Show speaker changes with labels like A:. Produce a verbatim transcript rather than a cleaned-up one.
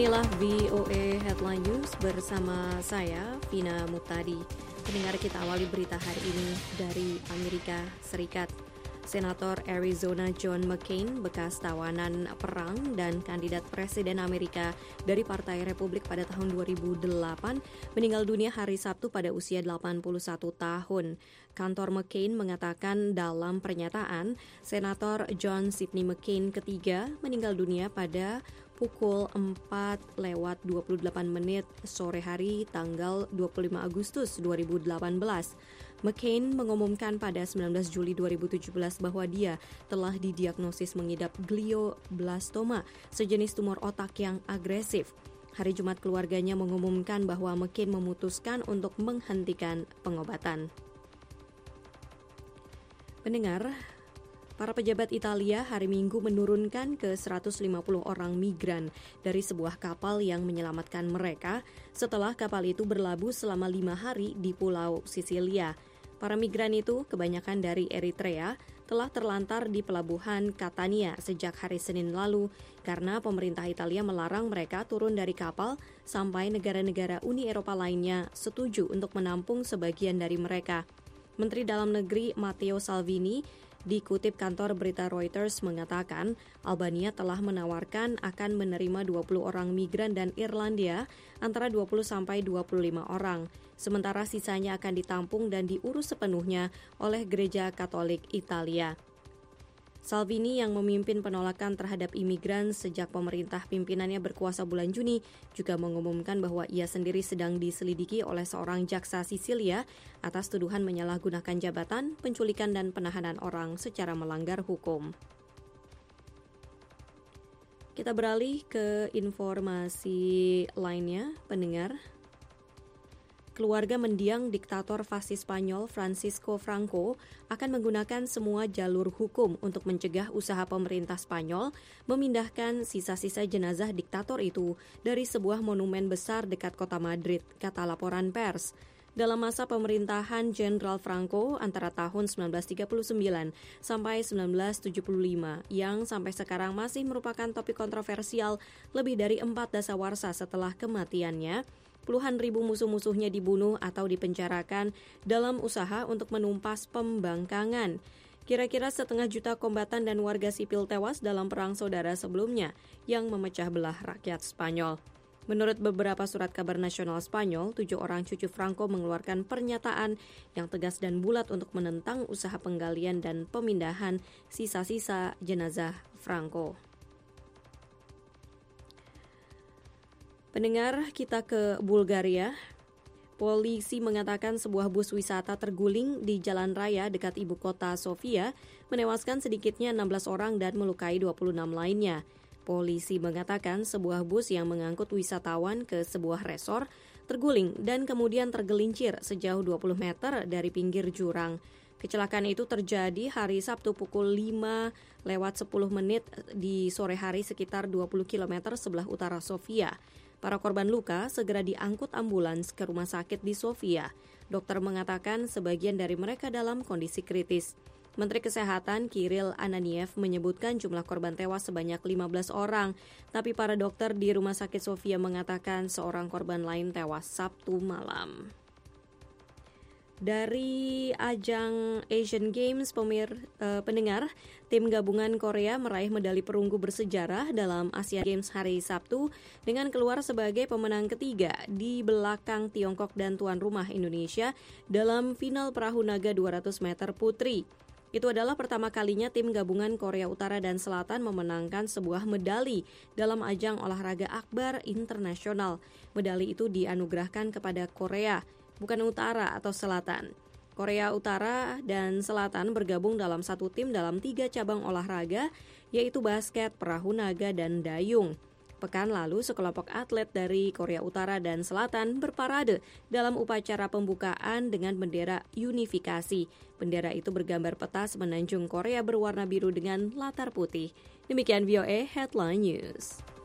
A: Inilah V O A Headline News bersama saya, Vina Muhtadi. Pendengar, kita awali berita hari ini dari Amerika Serikat. Senator Arizona John McCain, bekas tawanan perang dan kandidat Presiden Amerika dari Partai Republik pada tahun dua ribu delapan, meninggal dunia hari Sabtu pada usia delapan puluh satu tahun. Kantor McCain mengatakan dalam pernyataan, Senator John Sidney McCain ketiga meninggal dunia pada pukul empat lewat dua puluh delapan menit sore hari tanggal dua puluh lima Agustus dua ribu delapan belas. McCain mengumumkan pada sembilan belas Juli dua ribu tujuh belas bahwa dia telah didiagnosis mengidap glioblastoma, sejenis tumor otak yang agresif. Hari Jumat keluarganya mengumumkan bahwa McCain memutuskan untuk menghentikan pengobatan. Pendengar, para pejabat Italia hari Minggu menurunkan ke seratus lima puluh orang migran dari sebuah kapal yang menyelamatkan mereka setelah kapal itu berlabuh selama lima hari di Pulau Sisilia. Para migran itu, kebanyakan dari Eritrea, telah terlantar di pelabuhan Catania sejak hari Senin lalu karena pemerintah Italia melarang mereka turun dari kapal sampai negara-negara Uni Eropa lainnya setuju untuk menampung sebagian dari mereka. Menteri Dalam Negeri Matteo Salvini dikutip kantor berita Reuters mengatakan Albania telah menawarkan akan menerima dua puluh orang migran dan Irlandia antara dua puluh sampai dua puluh lima orang. Sementara sisanya akan ditampung dan diurus sepenuhnya oleh Gereja Katolik Italia. Salvini yang memimpin penolakan terhadap imigran sejak pemerintah pimpinannya berkuasa bulan Juni juga mengumumkan bahwa ia sendiri sedang diselidiki oleh seorang jaksa Sisilia atas tuduhan menyalahgunakan jabatan, penculikan dan penahanan orang secara melanggar hukum. Kita beralih ke informasi lainnya, pendengar. Keluarga mendiang diktator fasis Spanyol Francisco Franco akan menggunakan semua jalur hukum untuk mencegah usaha pemerintah Spanyol memindahkan sisa-sisa jenazah diktator itu dari sebuah monumen besar dekat kota Madrid, kata laporan pers. Dalam masa pemerintahan Jenderal Franco antara tahun sembilan belas tiga puluh sembilan sampai sembilan belas tujuh puluh lima, yang sampai sekarang masih merupakan topik kontroversial lebih dari empat dasawarsa setelah kematiannya, puluhan ribu musuh-musuhnya dibunuh atau dipenjarakan dalam usaha untuk menumpas pembangkangan. Kira-kira setengah juta kombatan dan warga sipil tewas dalam perang saudara sebelumnya yang memecah belah rakyat Spanyol. Menurut beberapa surat kabar nasional Spanyol, tujuh orang cucu Franco mengeluarkan pernyataan yang tegas dan bulat untuk menentang usaha penggalian dan pemindahan sisa-sisa jenazah Franco. Pendengar, kita ke Bulgaria. Polisi mengatakan sebuah bus wisata terguling di jalan raya dekat ibu kota Sofia, menewaskan sedikitnya enam belas orang dan melukai dua puluh enam lainnya. Polisi mengatakan sebuah bus yang mengangkut wisatawan ke sebuah resor terguling dan kemudian tergelincir sejauh dua puluh meter dari pinggir jurang. Kecelakaan itu terjadi hari Sabtu pukul lima lewat sepuluh menit di sore hari sekitar dua puluh kilometer sebelah utara Sofia. Para korban luka segera diangkut ambulans ke rumah sakit di Sofia. Dokter mengatakan sebagian dari mereka dalam kondisi kritis. Menteri Kesehatan Kirill Ananiev menyebutkan jumlah korban tewas sebanyak lima belas orang, tapi para dokter di Rumah Sakit Sofia mengatakan seorang korban lain tewas Sabtu malam. Dari ajang Asian Games, pemir, eh, pendengar, tim gabungan Korea meraih medali perunggu bersejarah dalam Asian Games hari Sabtu dengan keluar sebagai pemenang ketiga di belakang Tiongkok dan tuan rumah Indonesia dalam final perahu naga dua ratus meter putri. Itu adalah pertama kalinya tim gabungan Korea Utara dan Selatan memenangkan sebuah medali dalam ajang olahraga akbar internasional. Medali itu dianugerahkan kepada Korea, bukan Utara atau Selatan. Korea Utara dan Selatan bergabung dalam satu tim dalam tiga cabang olahraga, yaitu basket, perahu naga, dan dayung. Pekan lalu, sekelompok atlet dari Korea Utara dan Selatan berparade dalam upacara pembukaan dengan bendera unifikasi. Bendera itu bergambar peta semenanjung Korea berwarna biru dengan latar putih. Demikian V O A Headline News.